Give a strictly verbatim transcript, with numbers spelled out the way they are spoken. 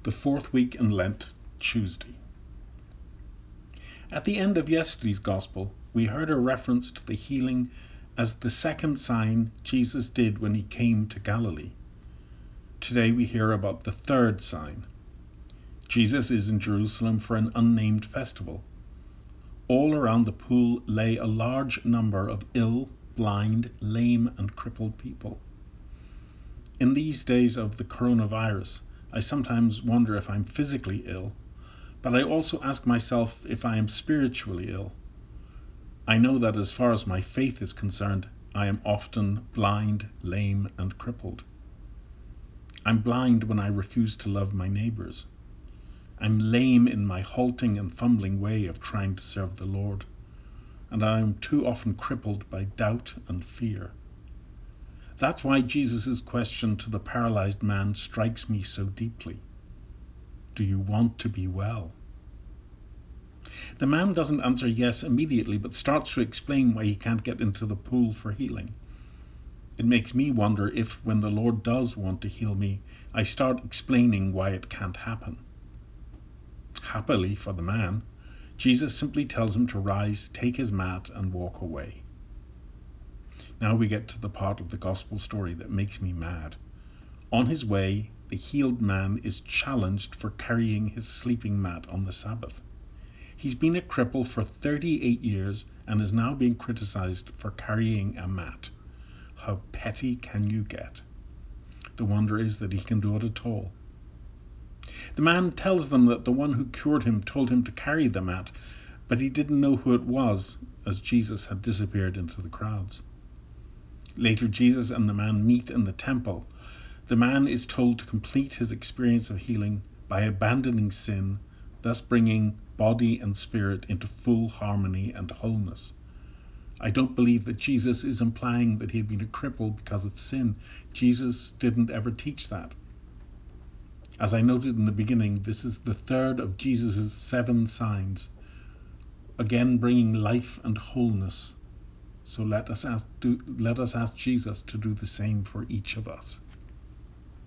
the fourth week in Lent, Tuesday. At the end of yesterday's Gospel, we heard a reference to the healing as the second sign Jesus did when he came to Galilee. Today we hear about the third sign. Jesus is in Jerusalem for an unnamed festival. All around the pool lay a large number of ill, blind, lame, and crippled people. In these days of the coronavirus, I sometimes wonder if I'm physically ill, but I also ask myself if I am spiritually ill. I know that as far as my faith is concerned, I am often blind, lame, and crippled. I'm blind when I refuse to love my neighbours. I'm lame in my halting and fumbling way of trying to serve the Lord, and I am too often crippled by doubt and fear. That's why Jesus' question to the paralyzed man strikes me so deeply. Do you want to be well? The man doesn't answer yes immediately, but starts to explain why he can't get into the pool for healing. It makes me wonder if, when the Lord does want to heal me, I start explaining why it can't happen. Happily for the man, Jesus simply tells him to rise, take his mat, and walk away. Now we get to the part of the gospel story that makes me mad. On his way, the healed man is challenged for carrying his sleeping mat on the Sabbath. He's been a cripple for thirty-eight years and is now being criticized for carrying a mat. How petty can you get? The wonder is that he can do it at all. The man tells them that the one who cured him told him to carry the mat, but he didn't know who it was, as Jesus had disappeared into the crowds. Later, Jesus and the man meet in the temple. The man is told to complete his experience of healing by abandoning sin, thus bringing body and spirit into full harmony and wholeness. I don't believe that Jesus is implying that he had been a cripple because of sin. Jesus didn't ever teach that. As I noted in the beginning, this is the third of Jesus' seven signs, again bringing life and wholeness. So let us ask, do, let us ask Jesus to do the same for each of us.